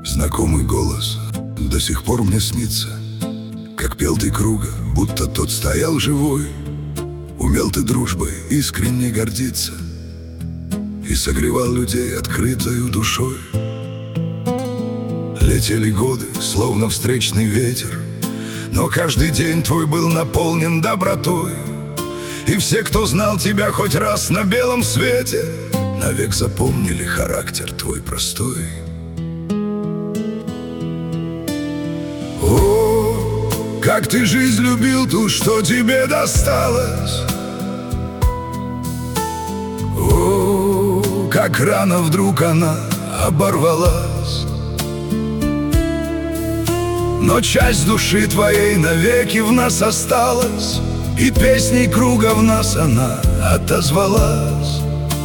Знакомый голос до сих пор мне снится, как пел ты круга, будто тот стоял живой. Умел ты дружбой искренне гордиться и согревал людей открытою душой. Летели годы, словно встречный ветер, но каждый день твой был наполнен добротой. И все, кто знал тебя хоть раз на белом свете, навек запомнили характер твой простой. О, как ты жизнь любил ту, что тебе досталось! О, как рано вдруг она оборвалась! Но часть души твоей навеки в нас осталась, и песней круга в нас она отозвалась.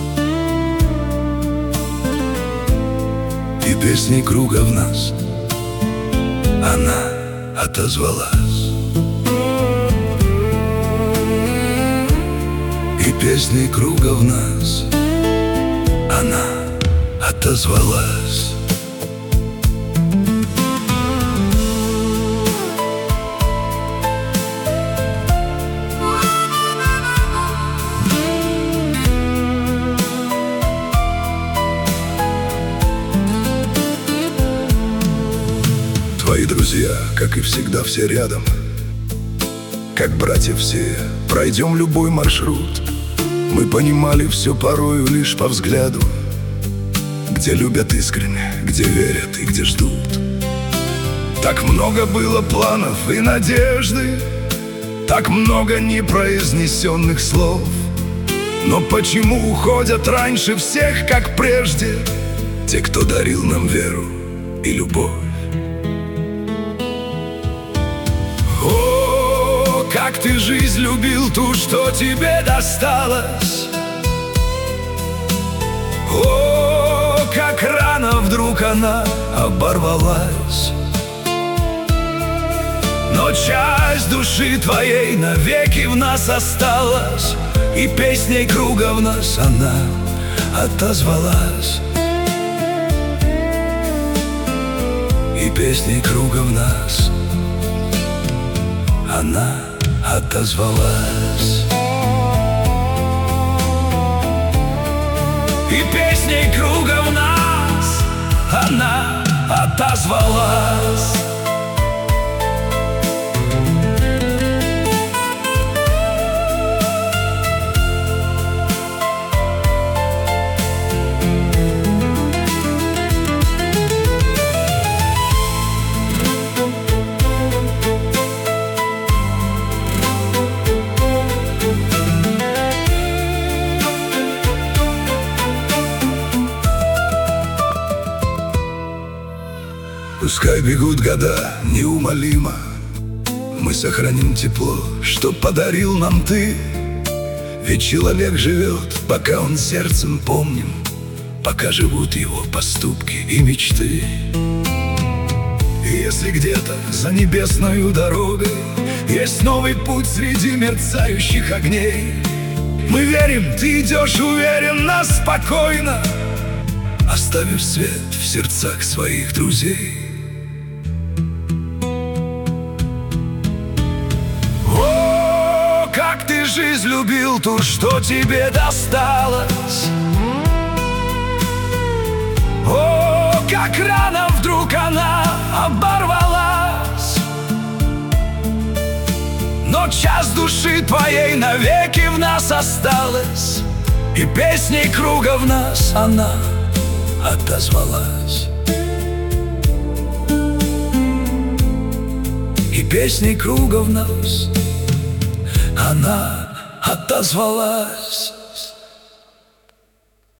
И песней круга в нас она отозвалась. И песней круга в нас она отозвалась. Твои друзья, как и всегда, все рядом. Как братья все, пройдем любой маршрут. Мы понимали все порою лишь по взгляду, где любят искренне, где верят и где ждут. Так много было планов и надежды, так много непроизнесенных слов. Но почему уходят раньше всех, как прежде, те, кто дарил нам веру и любовь? Как ты жизнь любил ту, что тебе досталось! О, как рано вдруг она оборвалась! Но часть души твоей навеки в нас осталась, и песней круга в нас она отозвалась. И песней круга в нас она отозвалась. И песней круга в нас она отозвалась. Пускай бегут года неумолимо, мы сохраним тепло, что подарил нам ты. Ведь человек живет, пока он сердцем помним, пока живут его поступки и мечты. И если где-то за небесною дорогой есть новый путь среди мерцающих огней, мы верим, ты идешь уверенно, спокойно, оставив свет в сердцах своих друзей. Как ты жизнь любил ту, что тебе досталось! О, как рано вдруг она оборвалась! Но часть души твоей навеки в нас осталась, и песней круга в нас она отозвалась. И песней круга в нас она отозвалась.